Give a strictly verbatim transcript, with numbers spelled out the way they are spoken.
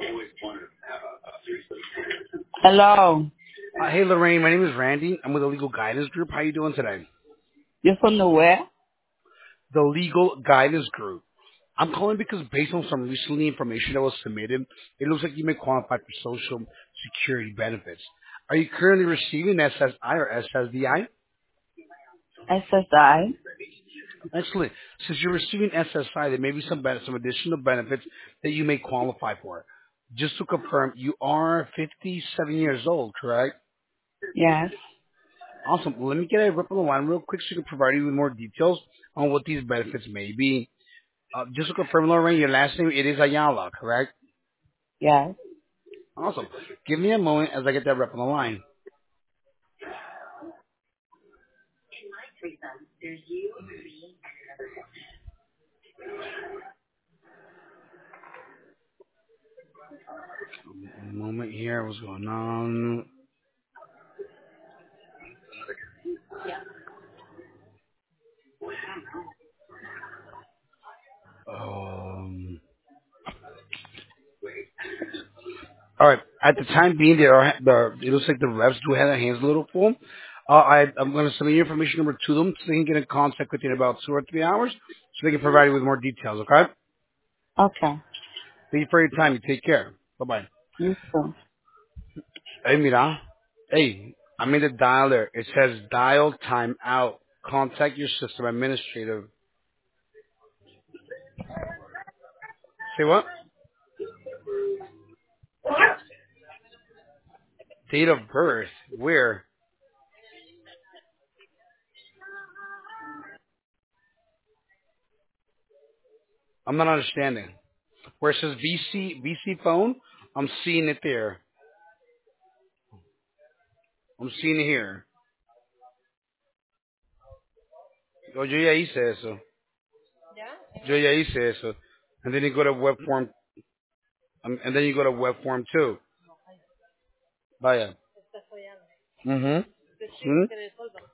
Hello. Uh, hey Lorraine, my name is Randy. I'm with the Legal Guidance Group. How you doing today? You're from the where? The Legal Guidance Group. I'm calling because based on some recently information that was submitted, it looks like you may qualify for Social Security benefits. Are you currently receiving S S I or S S D I? S S I? Excellent. Since you're receiving S S I, there may be some ben- some additional benefits that you may qualify for. Just to confirm, you are fifty-seven years old, correct? Yes. Awesome. Well, let me get a rip on the line real quick so I can provide you with more details on what these benefits may be. Uh, just to confirm, Lorraine, your last name, it is Ayala, correct? Yes. Awesome. Give me a moment as I get that rep on the line. A moment here. What's going on? Um, all right. At the time being, there are the it looks like the reps do have their hands a little full. Uh, I, I'm going to submit your information over to them so they can get in contact with you in about two or three hours so they can provide you with more details, okay? Okay. Thank you for your time. You take care. Bye-bye. You too. Hey, mira. Hey, I'm in the dialer. It says dial time out. Contact your system administrator. Say what? Date of birth. Where? I'm not understanding. Where it says V C V C phone, I'm seeing it there. I'm seeing it here. Oh, yo ya hice eso. Yo ya hice eso. And then you go to web form, um, and then you go to web form two. Vaya. Mm-hmm. Hmm?